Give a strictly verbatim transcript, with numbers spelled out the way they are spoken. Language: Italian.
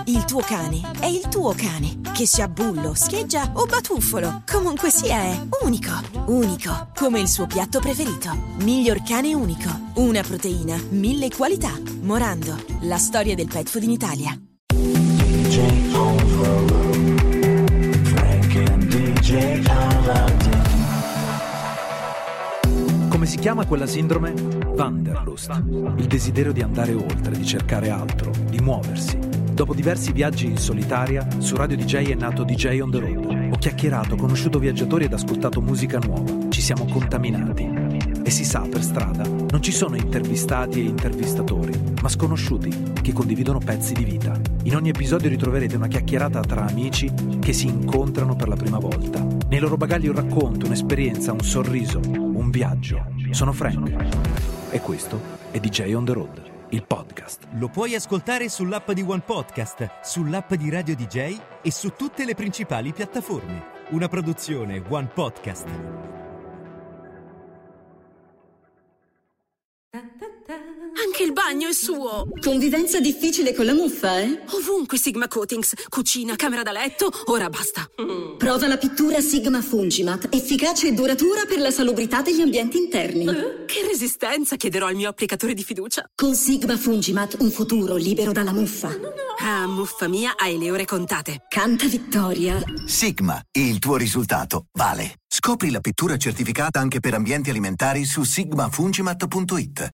Il tuo cane è il tuo cane. Che sia bullo, scheggia o batuffolo, comunque sia è unico. Unico, come il suo piatto preferito. Miglior cane unico. Una proteina, mille qualità. Morando, la storia del pet food in Italia. D J Frank and D J Aladdin. Come si chiama quella sindrome? Wanderlust, il desiderio di andare oltre, di cercare altro, di muoversi. Dopo diversi viaggi in solitaria, su Radio D J è nato D J on the Road. Ho chiacchierato, conosciuto viaggiatori ed ascoltato musica nuova. Ci siamo contaminati. E si sa, per strada non ci sono intervistati e intervistatori, ma sconosciuti che condividono pezzi di vita. In ogni episodio ritroverete una chiacchierata tra amici che si incontrano per la prima volta. Nei loro bagagli un racconto, un'esperienza, un sorriso, un viaggio. Sono Frank e questo è D J on the Road, il podcast. Lo puoi ascoltare sull'app di One Podcast, sull'app di Radio D J e su tutte le principali piattaforme. Una produzione One Podcast. Anche il bagno è suo. Convivenza difficile con la muffa, eh? Ovunque Sigma Coatings. Cucina, camera da letto, ora basta. Mm. Prova la pittura Sigma Fungimat, efficace e duratura per la salubrità degli ambienti interni. Eh? Che resistenza, chiederò al mio applicatore di fiducia. Con Sigma Fungimat un futuro libero dalla muffa. No, no. Ah, muffa mia, hai le ore contate. Canta vittoria. Sigma, il tuo risultato vale. Scopri la pittura certificata anche per ambienti alimentari su sigma fungimat punto it.